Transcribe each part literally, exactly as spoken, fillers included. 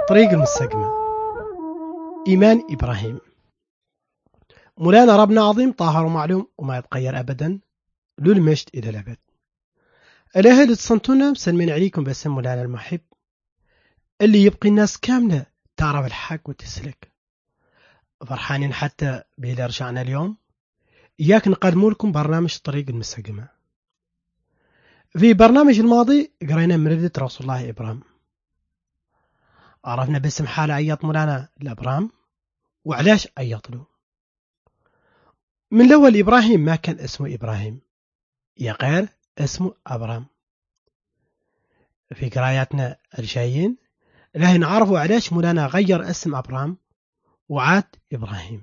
طريق المستقيمة. إيمان إبراهيم. مولانا ربنا عظيم طاهر ومعلوم وما يتغير أبدا، له المجد إلى الأبد. الأهل تصنتونا مسلمين عليكم باسم مولانا المحب اللي يبقي الناس كاملة تعرف الحق وتسلك. فرحانين حتى بإلى رجعنا اليوم إياك نقدموا لكم برنامج طريق المستقيمة. في برنامج الماضي قرينا من ردة رسول الله إبراهيم، عرفنا باسم حالة عيط مولانا لأبرام وعلاش عيط له. من الأول إبراهيم ما كان اسمه إبراهيم، يا غير اسمه أبرام. في قراياتنا الجايين له نعرفوا علاش مولانا غير اسم أبرام وعاد إبراهيم.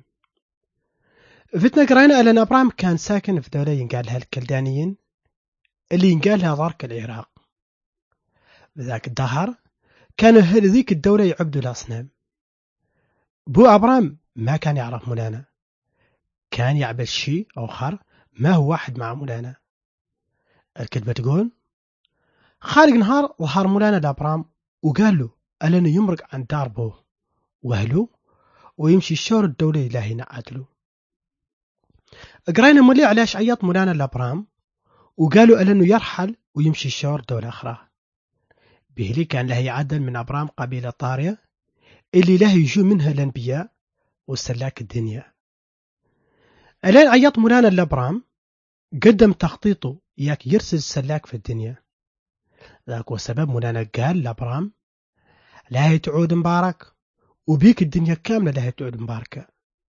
فتنا قرينا أن أبرام كان ساكن في دولة ينقال لها الكلدانيين اللي ينقال لها ضرك العراق. بذاك الدهر كانوا أهل ذيك الدولة يعبدوا الأصنام. بو أبرام ما كان يعرف مولانا، كان يعبد شيء آخر ما هو واحد مع مولانا. الكتبة تقول خارج نهار ظهر مولانا لأبرام وقال له ألنه يمرق عن دار بوه وأهله ويمشي الشور الدولة إلهي نعدله. قرينا مولي علاش عيط مولانا لأبرام وقالوا ألنه يرحل ويمشي الشور دولة أخرى. بهلي كان له يعدل من أبرام قبيلة طارية اللي له يجو منها الأنبياء والسلاك الدنيا. الآن عيط مولانا لأبرام قدم تخطيطه ياك يرسل السلاك في الدنيا. ذاك وسبب مولانا قال لأبرام لا تعود مبارك وبيك الدنيا كاملة لا تعود مباركة.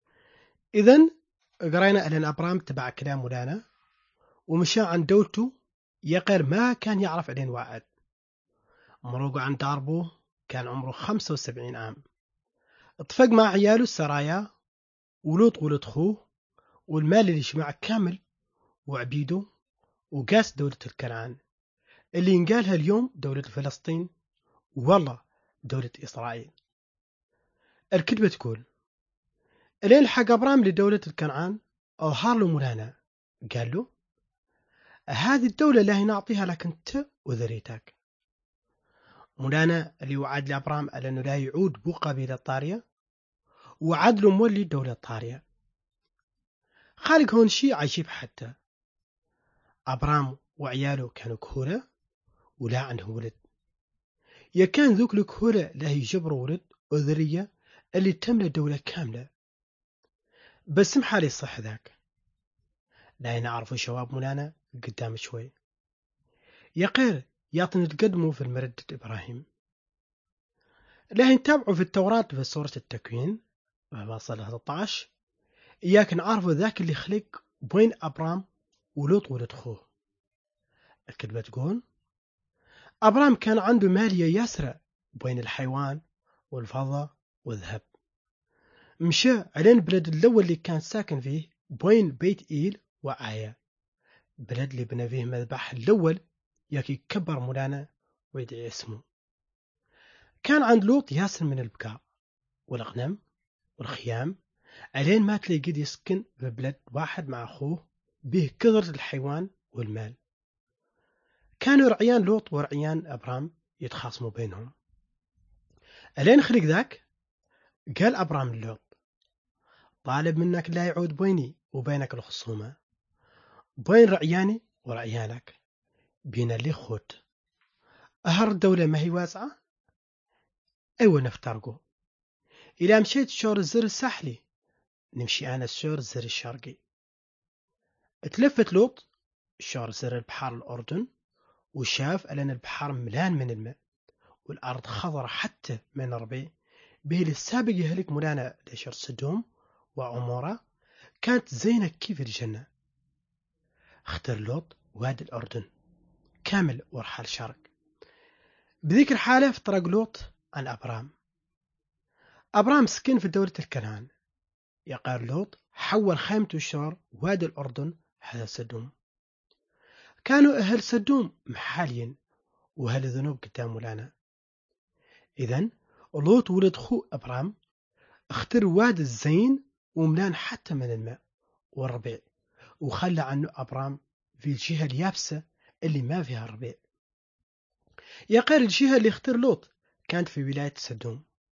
إذن قرينا أن أبرام تبع كلام مولانا ومشى عن دولته يقر ما كان يعرف علين وعد. مروق عن داربه كان عمره خمسة وسبعين عام. اتفق مع عياله السرايا ولوط ولد خوه والمال اللي يجمع كامل وعبيده وقاس دولة الكنعان اللي ينقالها اليوم دولة فلسطين والله دولة إسرائيل. الكتبة تقول الين حق أبرام لدولة الكنعان أظهر له مولانا قال له هذه الدولة اللي نعطيها لك أنت وذريتك. مولانا اللي وعد لأبرام على أنه لا يعود بو قبيلة طارية وعد له مولي دولة طارية. خالق هون شيء عجيب حتى أبرام وعياله كانوا كهولة ولا عندهم ولد. يا كان ذوك الكهولة لا يجبروا ولد وذرية اللي تملى دولة كاملة. بس محالي الصح ذاك لا نعرفوا شواب مولانا قدام شوي يقير يعطن تقدموا في المردة إبراهيم. لا نتابعوا في التوراة في سورة التكوين فصل ثلاثة عشر إياك نعرفوا ذاك اللي خلق بين أبرام ولوط ولد خوه. الكتبة تقول أبرام كان عنده مالية ياسرة بين الحيوان والفضة والذهب. مشى علين بلد الأول اللي كان ساكن فيه بين بيت إيل وآية، بلد اللي بنى فيه مذبح الأول ياك يكبر مولانا ويدعي اسمه. كان عند لوط ياسر من البقاء والأغنام والخيام علين ما تلاقي قد يسكن في بلد واحد مع أخوه به كثرة الحيوان والمال. كانوا رعيان لوط ورعيان أبرام يتخاصموا بينهم. ألين خلق ذاك قال أبرام لوط طالب منك لا يعود بيني وبينك الخصومة، بين رعياني ورعيانك بين اللي خوت. أهر الدولة ما هي واسعة؟ أيوة نفترقوا. إذا مشيت شور الزر الساحلي نمشي أنا الشور الزر الشرقي. اتلفت لوط شور زر البحر الأردن وشاف ألان البحر ملان من الماء والأرض خضرة حتى من ربيع به للسابق يهلك مولانا لشر سدوم وعمورة كانت زينة كيف الجنة. اختار لوط وادي الأردن كامل ورحل شرق. بذيك الحالة افترق لوط عن أبرام. أبرام سكن في دولة الكنعان. يقار لوط حول خيمته الشور وادي الأردن هذا سدوم. كانوا أهل سدوم محالين وأهل ذنوب قدام مولانا. إذن لوط ولد خو أبرام اختار وادي الزين وملان حتى من الماء والربيع وخلى عنه أبرام في الجهة اليابسة اللي ما فيها الربيع. يقار الجهة اللي اختار لوط كانت في ولاية سدوم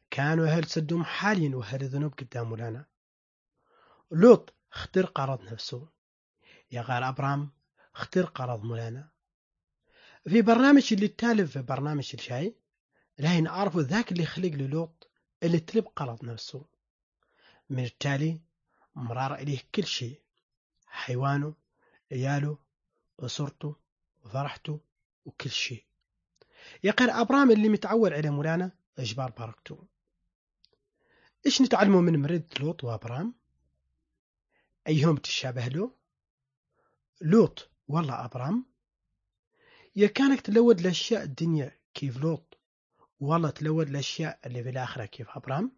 كانوا أهل سدوم حاليا وأهل الذنوب قدام مولانا. لوط اختار قرض نفسه، يا غير أبرام اختار قرض مولانا. في برنامج اللي التالف في برنامج الشاي لهي نعرفوا ذاك اللي خلق للوط اللي تلب قرض نفسه. من التالي مرار إليه كل شيء، حيوانه، عياله، أسرته، وفرحته، وكل شيء. يقر أبرام اللي متعود على مولانا إجبار بركته. إيش نتعلمه من مرد لوط وأبرام؟ أيهم تشابه له؟ لوط والله أبرام؟ يا كانك تلود الأشياء الدنيا كيف لوط، والله تلود الأشياء اللي في الآخرة كيف أبرام؟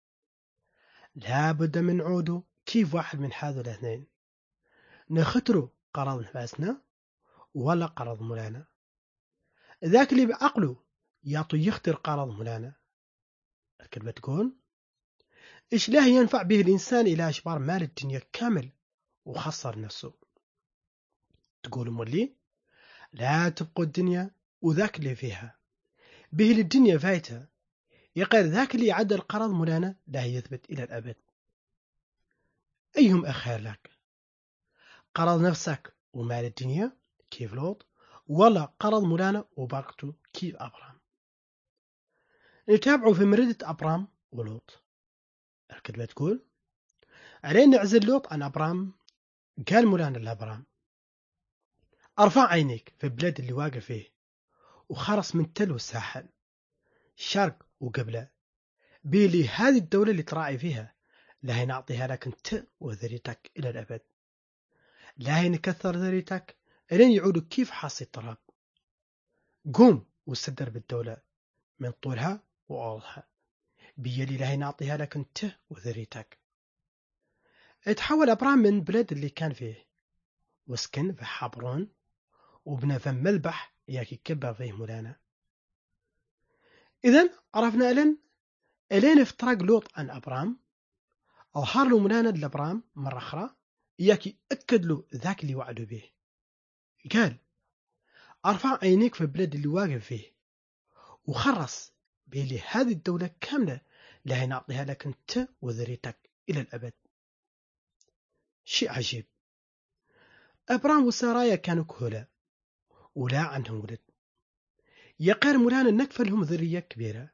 لا بد من عوده كيف واحد من هذول الاثنين، نختره قرض نفسنا ولا قرض مولانا. ذاك اللي بعقله يعطي يختار قرض مولانا. الكلمة تقول إيش لا ينفع به الإنسان إلى أشبار مال الدنيا كامل وخسر نفسه. تقول مولي لا تبقوا الدنيا وذاك اللي فيها به الدنيا فايتة. يقال ذاك اللي عدى القرض مولانا لا يثبت إلى الأبد. أيهم أخير لك، قرض نفسك ومال الدنيا كيف لوط، ولا قرض مولانا وبركته كيف أبرام؟ نتابعوا في مردة أبرام ولوط. الكتبة تقول علينا نعزل لوط عن أبرام. قال مولانا لأبرام أرفع عينيك في البلاد اللي واقف فيه وخرص من تلو الساحل شرق وقبله، بيلي هذه الدولة اللي تراعي فيها لا نعطيها لك انت وذريتك إلى الأبد، لا نكثر ذريتك لين يعودوا كيف حاصي التراب. قوم واستدر بالدولة من طولها وعرضها، بيلي لا نعطيها لك انت وذريتك. اتحول أبرام من بلد اللي كان فيه وسكن في حبرون وبنى فم مذبح ياكي كبر فيه مولانا. إذن عرفنا ألن ألين افترق لوط عن أبرام، أظهر له مولانا لأبرام مرة أخرى ياكي أكد له ذاك اللي وعدوا به. قال أرفع عينيك في البلد اللي واقف فيه وخرص بيلي هذه الدولة كاملة لا نعطيها لك أنت وذريتك إلى الأبد. شيء عجيب، أبرام وسارايا كانوا كهولة ولا عندهم ولد، يقال مولانا نكفل لهم ذرية كبيرة.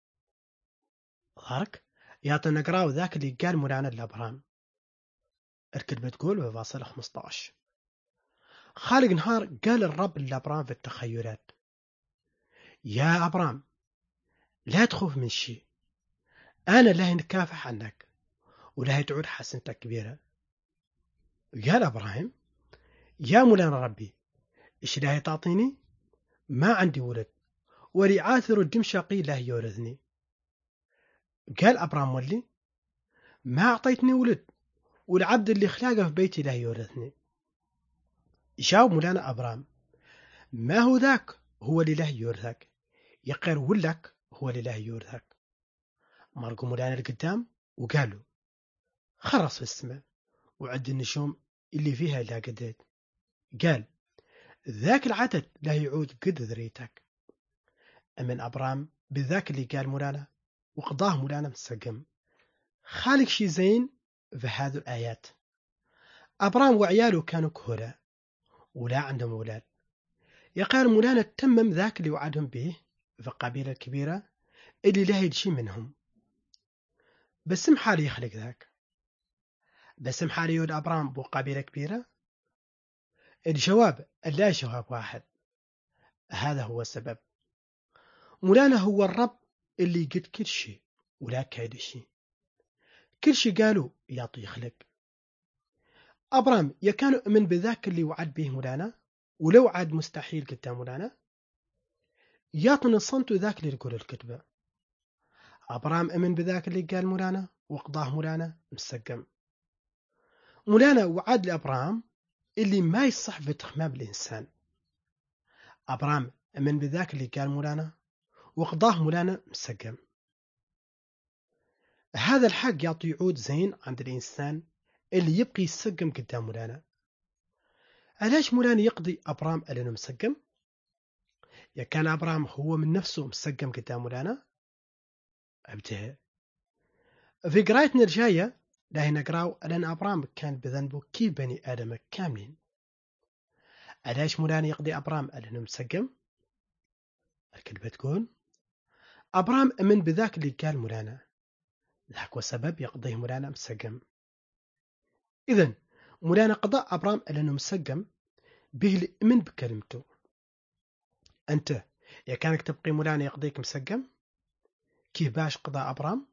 ظهرك يعطينا نقراو ذاك اللي قال مولانا لأبرام. الكتبة تقول في فاصل خمسة عشر خالق نهار قال الرب لأبرام في التخيلات يا أبرام لا تخوف من شيء، أنا لا نكافح عنك ولا تعود حسنتك كبيرة. قال أبراهيم يا مولانا ربي إيش لا تعطيني؟ ما عندي ولد ولعاثر الدمشقي لا يورثني. قال أبرام ولي ما أعطيتني ولد والعبد اللي خلاقه في بيتي لا يورثني. جاوب مولانا أبرام ما هو ذاك هو اللي لا يورثك، يقر ولك هو اللي لا يورثك. مرقوا مولانا القدام وقالوا خرص في السماء وعد النجوم اللي فيها لا قدد. قال ذاك العدد لا يعود قد ذريتك. أمن أبرام بذاك اللي قال مولانا وقضاه مولانا مسقم. خالق شي زين في هذه الآيات. أبرام وعياله كانوا كهولة ولا عندهم أولاد، يقال مولانا تمم ذاك اللي وعدهم به في القبيلة الكبيرة اللي لا يجي منهم. بس محالي يخلق ذاك، بس محالي يود أبرام بو قبيلة كبيرة. الجواب لا جواب واحد، هذا هو السبب. مولانا هو الرب اللي قد كل شيء ولا كايد شيء، كل شيء قالوا يعطي يخلق. أبرام يكان يؤمن بذاك اللي وعد به مولانا ولو عاد مستحيل قدام مولانا يعطن الصمت ذاك اللي يقول الكتبة. أبرام أمن بذاك اللي قال مولانا وقضاه مولانا مسقم. مولانا وعد لأبرام اللي ما يصح في تخمام الإنسان. أبرام أمن بذاك اللي قال مولانا وقضاه مولانا مسقم. هذا الحق يعطي عود زين عند الإنسان اللي يبقي يسقم قدام مولانا. علاش مولانا يقضي أبرام ألينه مسقم؟ يا كان أبرام هو من نفسه مسقم قدام مولانا؟ أبدأ. في قرايتنا الجاية راح نقراو أن أبرام كان بذنبه كيف بني آدم كاملين. علاش مولانا يقضي أبرام أنه مسقم؟ الكلمة تقول أبرام أمن بذاك اللي قال مولانا، ذاك وسبب يقضيه مولانا مسقم. إذن مولانا قضاء أبرام أنه مسقم به اللي أمن بكلمته. أنت يا كانك تبقي مولانا يقضيك مسقم؟ كيف باش قضاء أبرام؟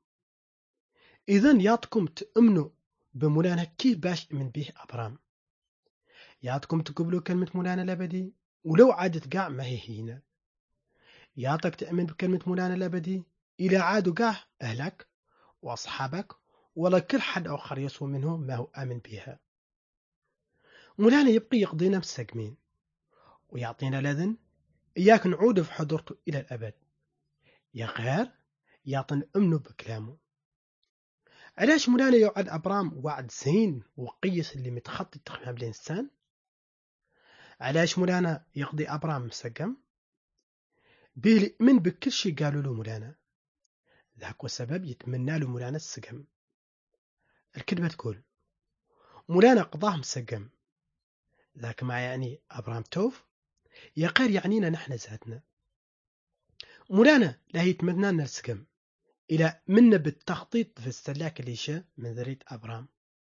إذن ياتكم تأمنوا بمولانا كيف باش أمن به أبرام. ياتكم تقبلوا كلمة مولانا الأبدي ولو عادت قاع ما هي هنا. ياتك تأمن بكلمة مولانا الأبدي إلى عادوا قاع أهلك وأصحابك ولا كل حد آخر يسوى منهم ما هو آمن بها. مولانا يبقي يقضينا مسقمين ويعطينا الأذن إياك نعود في حضورته إلى الأبد، يا غير يعطينا أمنه بكلامه. علاش مولانا يوعد أبرام وعد زين وقيس اللي متخطي تخمام الإنسان؟ علاش مولانا يقضي أبرام مسقم؟ به من بكل شي قالوا له مولانا، ذاك وسبب يتمنى له مولانا السقم. الكلمة تقول مولانا قضاه مسقم، ذاك ما يعني أبرام توف، يا غير يعنينا نحن ذاتنا. مولانا لا يتمنى لنا السقم إلى منا بالتخطيط في السلاك اللي شاء من ذرية أبرام.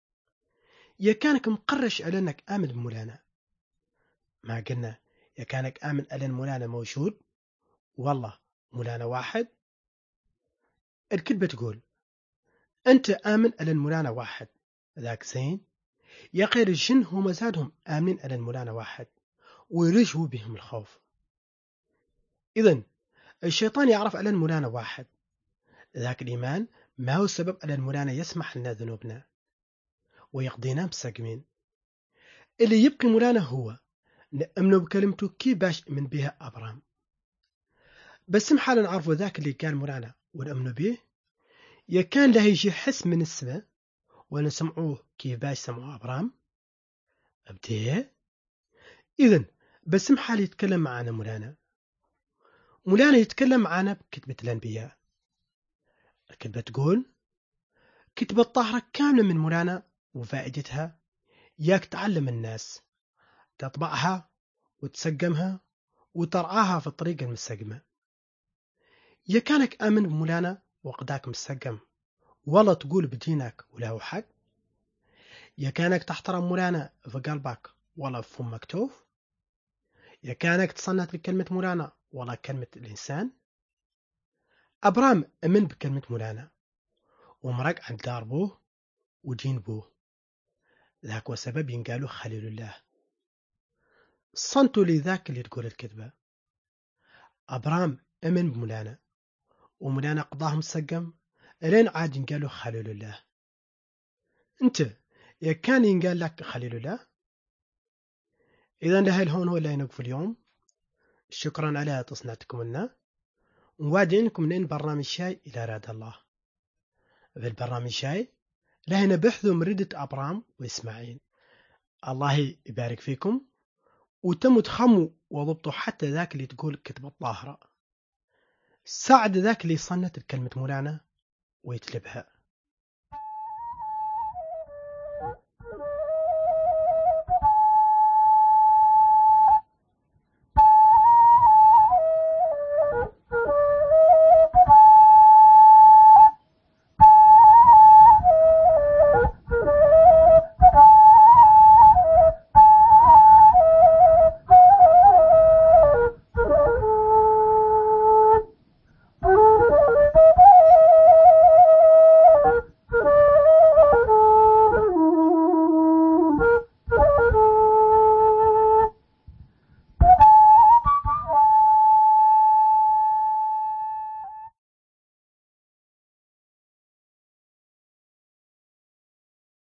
يا كانك مقرش على أنك آمن بمولانا، ما قلنا يا كانك آمن أن مولانا موجود والله مولانا واحد. الكلمة تقول أنت آمن أن مولانا واحد، ذاك زين. يا غير الجن هم زادهم آمنين أن مولانا واحد ويرجوا بهم الخوف. إذن الشيطان يعرف أن مولانا واحد، ذاك الإيمان ما هو السبب أن مولانا يسمح لنا ذنوبنا ويقضينا مسقمين. اللي يبقي مولانا هو نأمنه بكلمته كيف باش من بها أبرام. بس محال نعرفوا ذاك اللي كان مولانا ونأمنه به، يا كان له يجي حس من السماء ونسمعوه كيف باش سمعوا أبرام. أبديه. إذن بس محال يتكلم معنا مولانا. مولانا يتكلم معنا بكتبة الأنبياء. الكتبة تقول كتبة طاهرة كاملة من مولانا، وفائدتها ياك تعلم الناس تطبعها وتسقمها وترعاها في الطريق المسقمة. يا كانك آمن بمولانا وقداك مسقم ولا تقول بدينك وله حق. يا كانك تحترم مولانا في قلبك ولا في فمك توف. يا كانك تصنت بكلمة مولانا ولا كلمة الإنسان. أبرام أمن بكلمة مولانا ومرق عند دار بوه ودين بوه، ذاك وسبب ينقالوا خليل الله. صنتوا لذاك اللي تقول الكذبة. أبرام أمن بمولانا ومولانا قضاهم مسقم لين عاد ينقالوا خليل الله. انت يا كان ينقال لك خليل الله. إذا لهي الهون هو اللي نقف اليوم. شكرا على تصنيعكم لنا، ووعدينكم من برنامج شاي إلى راد الله. في البرنامج شاي لهنا بحثوا مردة أبرام وإسماعيل. الله يبارك فيكم، وتموا تخموا وضبطوا حتى ذاك اللي تقول كتب الطاهرة. ساعد ذاك اللي صنت الكلمة مولانا ويتلبها.